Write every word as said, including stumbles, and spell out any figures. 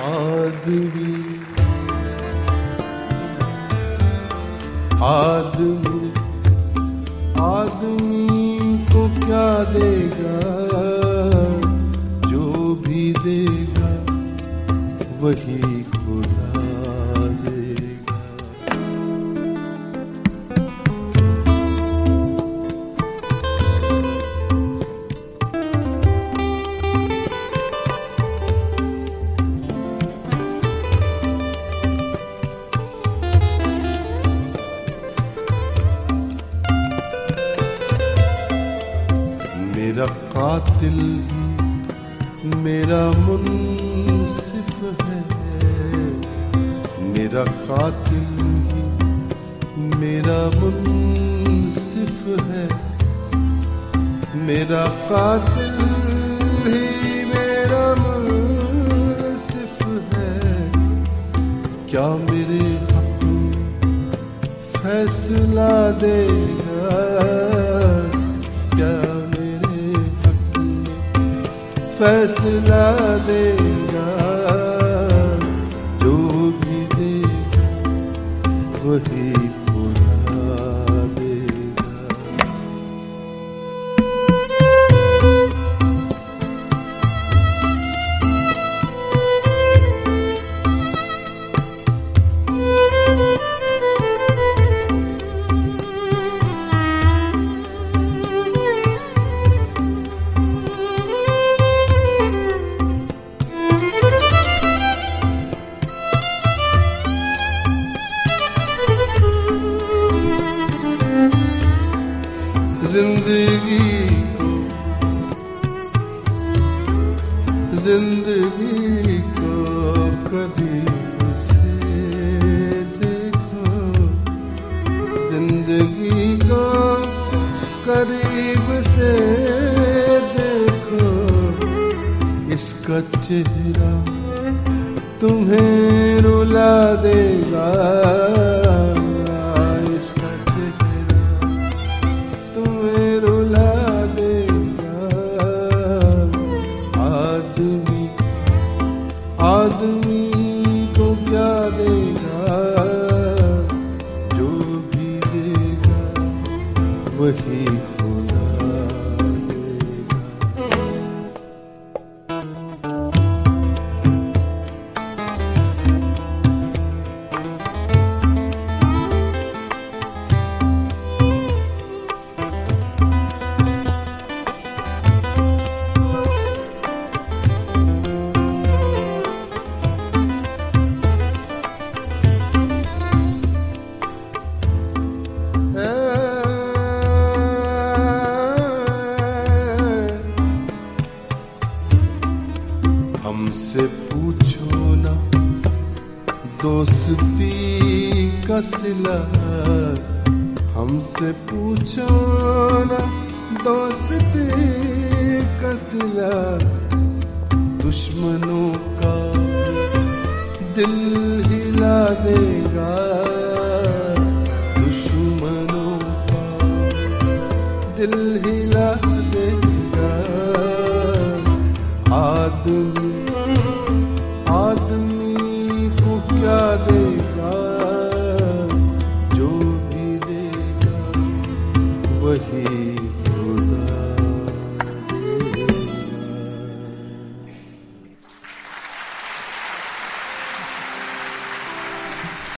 आदमी आदमी आदमी को क्या देगा, जो भी देगा वही खुदा देगा। मेरा कातिल ही मेरा मुंसिफ है, मेरा कातिल ही मेरा मुंसिफ है, मेरा कातिल ही मेरा मुंसिफ है। क्या मेरे हक में फैसला देगा, क्या फैसला देगा, जो भी देगा वही खुदा देगा। जिंदगी को जिंदगी को करीब से देखो, जिंदगी को करीब से देखो। इसका चेहरा तुम्हें रुला देगा, आदमी को क्या देगा, जो भी देगा वही खुदा देगा। हमसे पूछो ना दोस्ती का सिला, हमसे पूछो ना दोस्ती का सिला। दुश्मनों का दिल हिला देगा, दुश्मनों का दिल हिला देगा। आदमी